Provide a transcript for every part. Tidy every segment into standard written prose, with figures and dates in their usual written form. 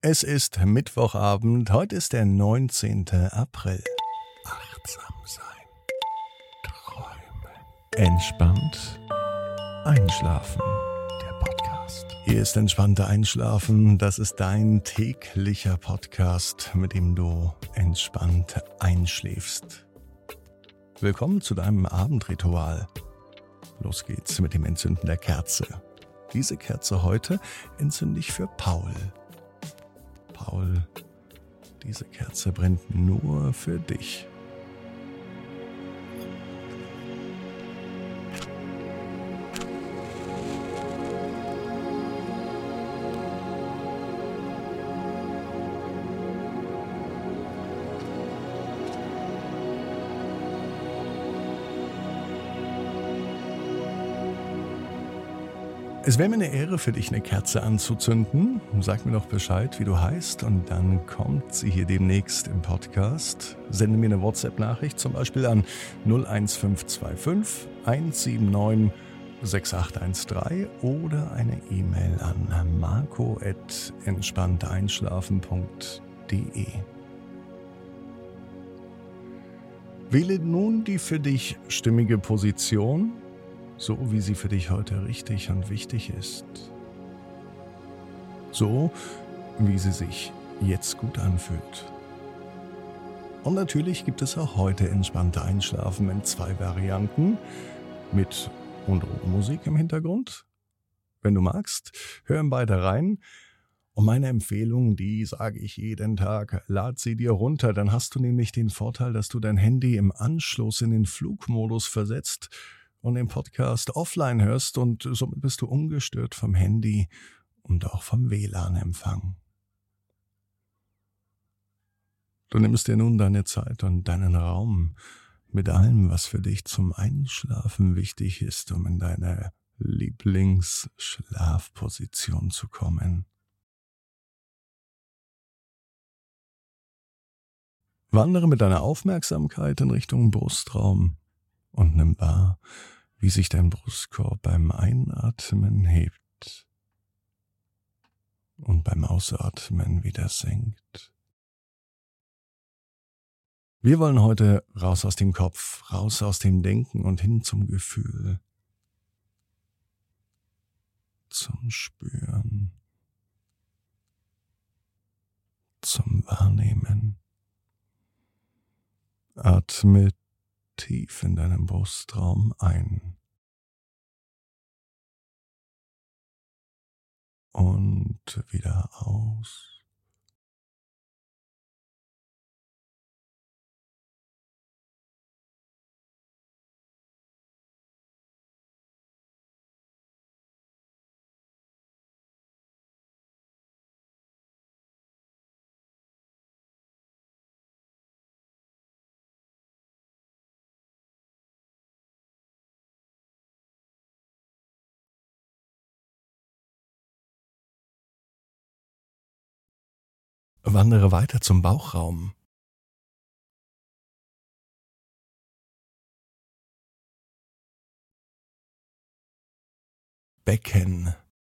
Es ist Mittwochabend, heute ist der 19. April. Achtsam sein, träumen, entspannt einschlafen. Der Podcast. Hier ist entspannter Einschlafen, das ist dein täglicher Podcast, mit dem du entspannt einschläfst. Willkommen zu deinem Abendritual. Los geht's mit dem Entzünden der Kerze. Diese Kerze heute entzünde ich für Paul. Paul, diese Kerze brennt nur für dich. Es wäre mir eine Ehre für dich, eine Kerze anzuzünden. Sag mir doch Bescheid, wie du heißt, und dann kommt sie hier demnächst im Podcast. Sende mir eine WhatsApp-Nachricht, zum Beispiel an 01525 179 6813 oder eine E-Mail an marco@entspannteinschlafen.de. Wähle nun die für dich stimmige Position, so wie sie für dich heute richtig und wichtig ist. So, wie sie sich jetzt gut anfühlt. Und natürlich gibt es auch heute entspannte Einschlafen in 2 Varianten, mit und ohne Musik im Hintergrund. Wenn du magst, hör in beide rein. Und meine Empfehlung, die sage ich jeden Tag, lad sie dir runter, dann hast du nämlich den Vorteil, dass du dein Handy im Anschluss in den Flugmodus versetzt und den Podcast offline hörst, und somit bist du ungestört vom Handy und auch vom WLAN-Empfang. Du nimmst dir nun deine Zeit und deinen Raum mit allem, was für dich zum Einschlafen wichtig ist, um in deine Lieblingsschlafposition zu kommen. Wandere mit deiner Aufmerksamkeit in Richtung Brustraum und nimm wahr, wie sich dein Brustkorb beim Einatmen hebt und beim Ausatmen wieder senkt. Wir wollen heute raus aus dem Kopf, raus aus dem Denken und hin zum Gefühl, zum Spüren, zum Wahrnehmen. Atme tief in deinem Brustraum ein und wieder aus. Wandere weiter zum Bauchraum. Becken,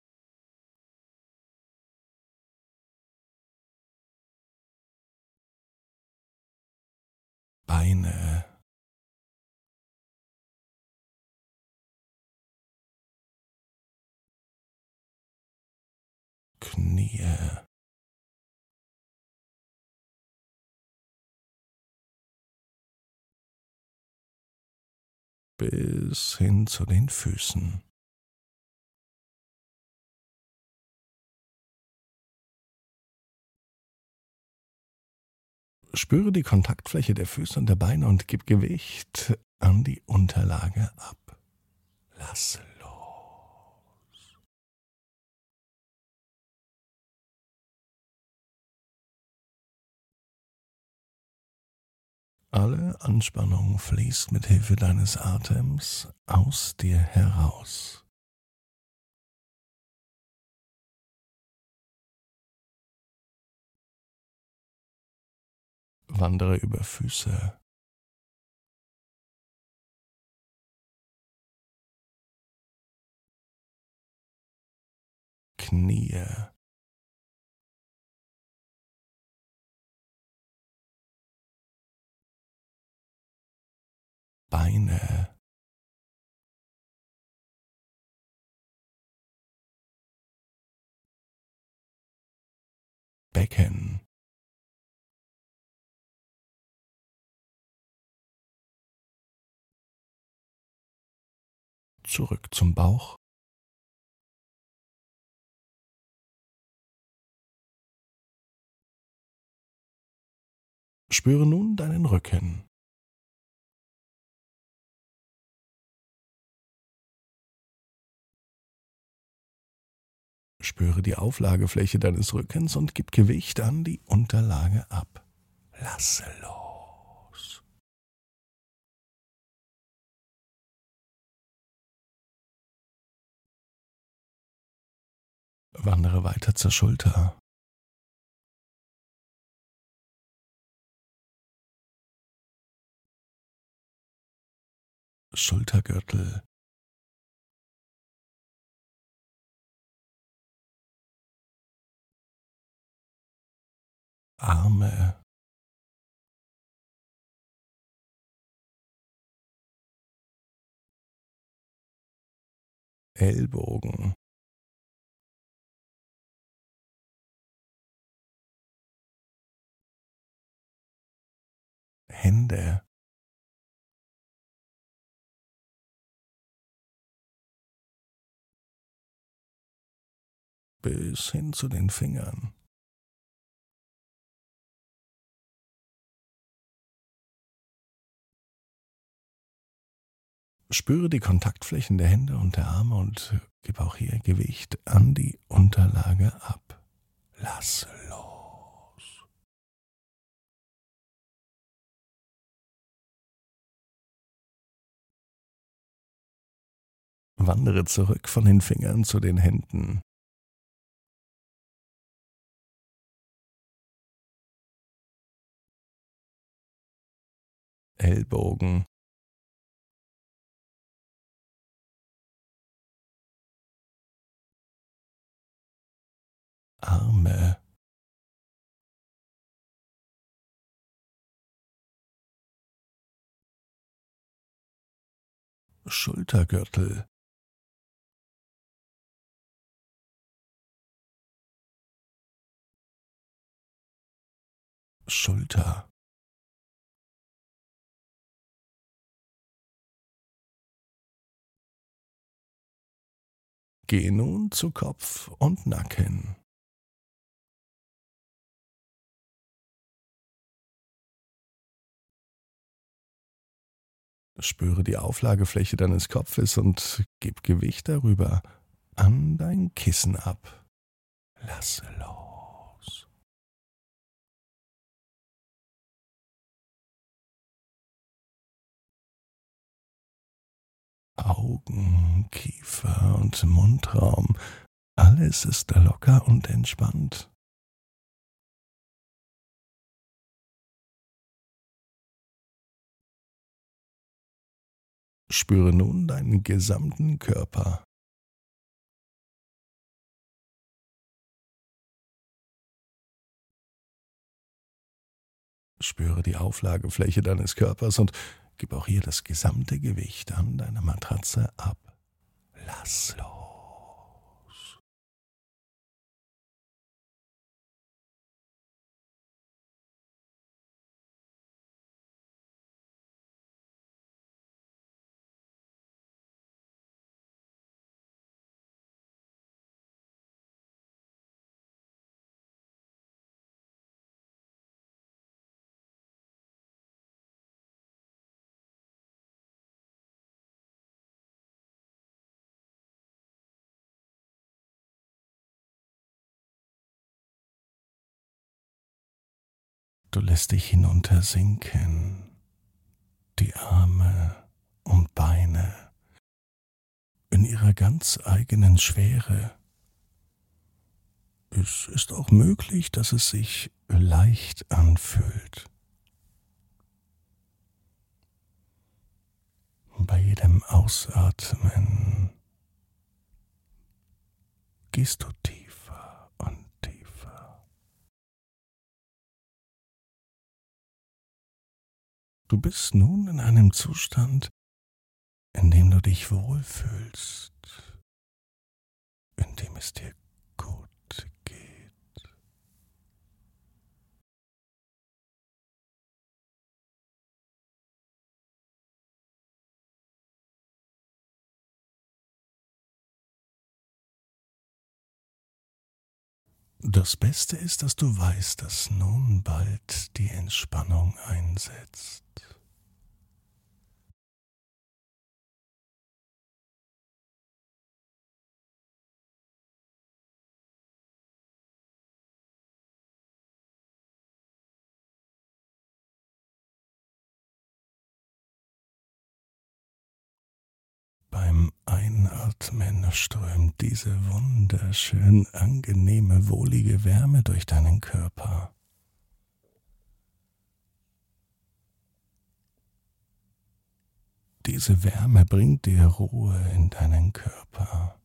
Beine, Knie, bis hin zu den Füßen. Spüre die Kontaktfläche der Füße und der Beine und gib Gewicht an die Unterlage ab. Lass los. Alle Anspannung fließt mit Hilfe deines Atems aus dir heraus. Wandere über Füße, Knie, Beine, Becken, zurück zum Bauch. Spüre nun deinen Rücken. Spüre die Auflagefläche deines Rückens und gib Gewicht an die Unterlage ab. Lasse los. Wandere weiter zur Schulter. Schultergürtel, Arme, Ellbogen, Hände, bis hin zu den Fingern. Spüre die Kontaktflächen der Hände und der Arme und gib auch hier Gewicht an die Unterlage ab. Lasse los. Wandere zurück von den Fingern zu den Händen. Ellbogen, Arme, Schultergürtel, Schulter, geh nun zu Kopf und Nacken. Spüre die Auflagefläche deines Kopfes und gib Gewicht darüber an dein Kissen ab. Lasse los. Augen, Kiefer und Mundraum, alles ist locker und entspannt. Spüre nun deinen gesamten Körper. Spüre die Auflagefläche deines Körpers und gib auch hier das gesamte Gewicht an deiner Matratze ab. Lass los. Du lässt dich hinuntersinken, die Arme und Beine in ihrer ganz eigenen Schwere. Es ist auch möglich, dass es sich leicht anfühlt. Bei jedem Ausatmen gehst du tiefer und tiefer. Du bist nun in einem Zustand, in dem du dich wohlfühlst, in dem es dir gut geht. Das Beste ist, dass du weißt, dass nun bald die Entspannung einsetzt. Beim Einatmen strömt diese wunderschön angenehme, wohlige Wärme durch deinen Körper. Diese Wärme bringt dir Ruhe in deinen Körper.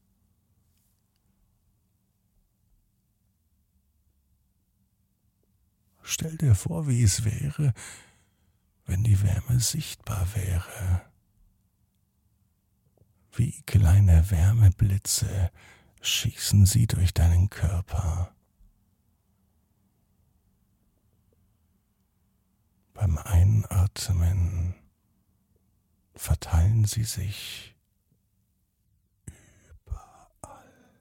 Stell dir vor, wie es wäre, wenn die Wärme sichtbar wäre. Wie kleine Wärmeblitze schießen sie durch deinen Körper. Beim Einatmen verteilen sie sich überall.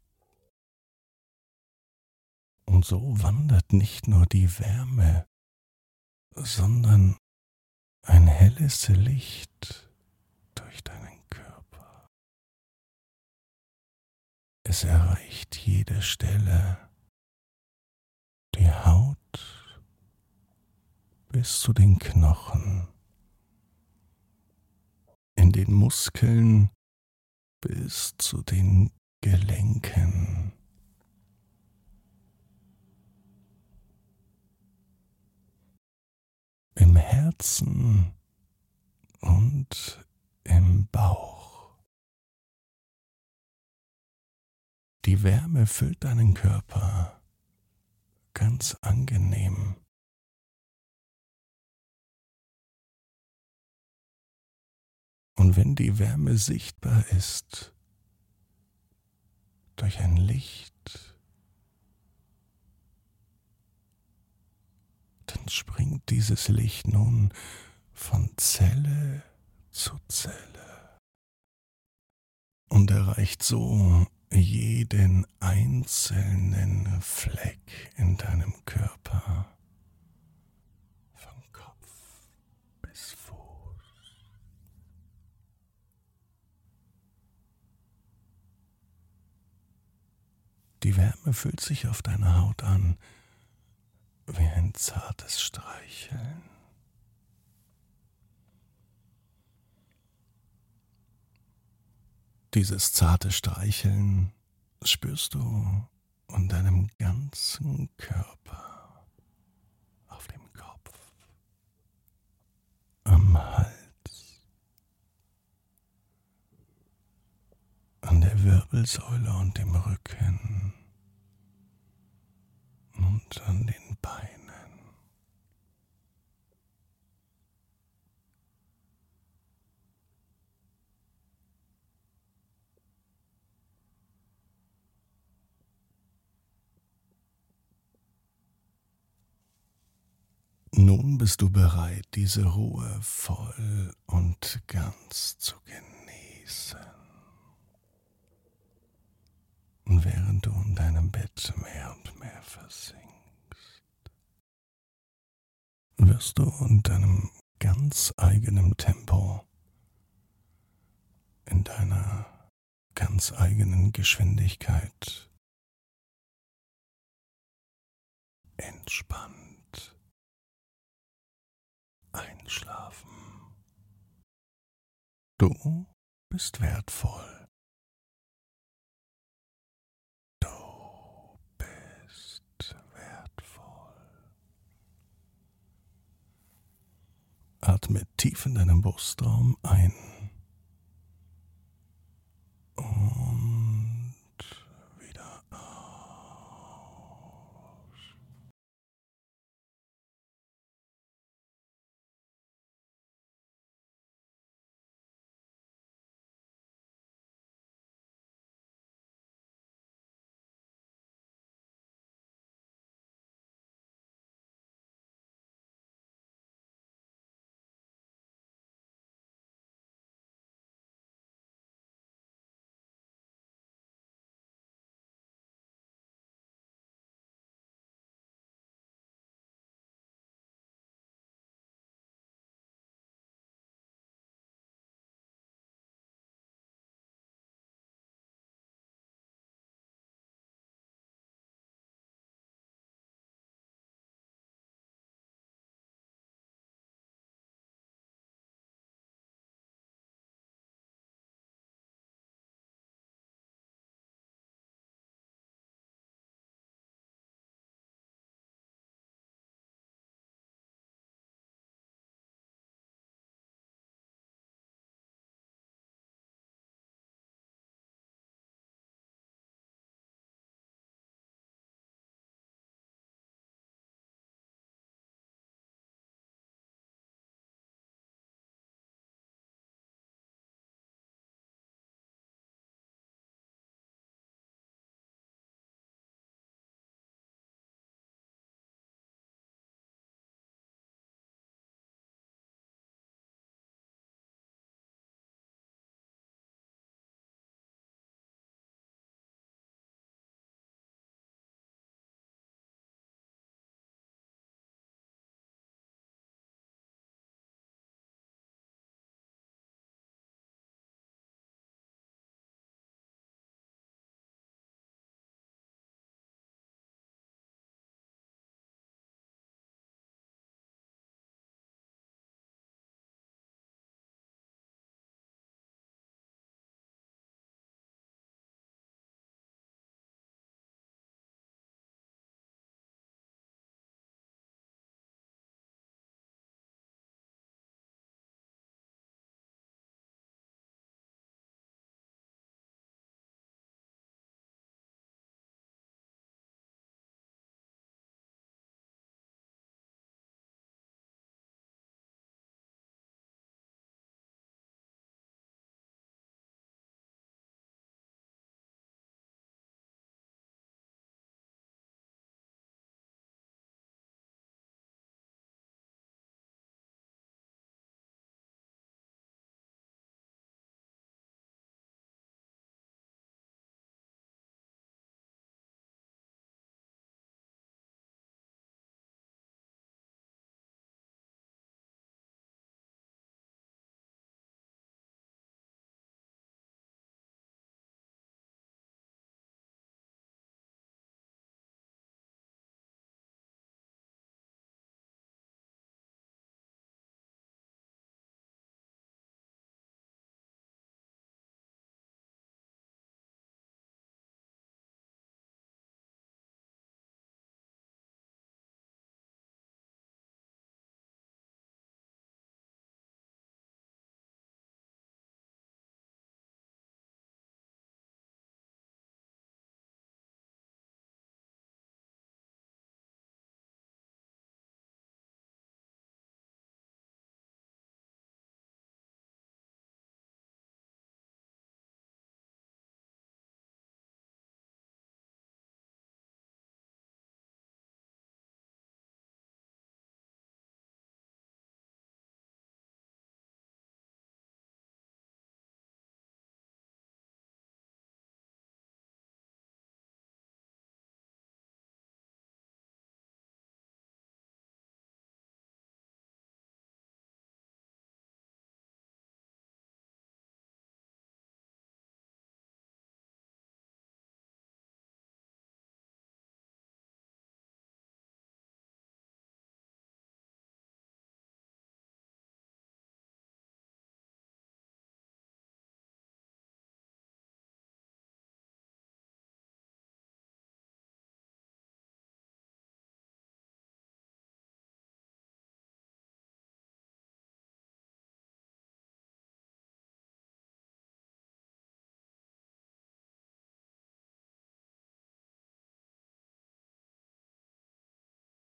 Und so wandert nicht nur die Wärme, sondern ein helles Licht durch deinen Körper. Es erreicht jede Stelle, die Haut bis zu den Knochen, in den Muskeln bis zu den Gelenken. Im Herzen und im Bauch. Die Wärme füllt deinen Körper ganz angenehm. Und wenn die Wärme sichtbar ist durch ein Licht, dann springt dieses Licht nun von Zelle zu Zelle und erreicht so jeden einzelnen Fleck in deinem Körper, von Kopf bis Fuß. Die Wärme fühlt sich auf deiner Haut an wie ein zartes Streicheln. Dieses zarte Streicheln spürst du an deinem ganzen Körper, auf dem Kopf, am Hals, an der Wirbelsäule und dem Rücken und an den Beinen. Nun bist du bereit, diese Ruhe voll und ganz zu genießen. Und während du in deinem Bett mehr und mehr versinkst, wirst du in deinem ganz eigenen Tempo, in deiner ganz eigenen Geschwindigkeit entspannt einschlafen. Du bist wertvoll. Du bist wertvoll. Atme tief in deinem Brustraum ein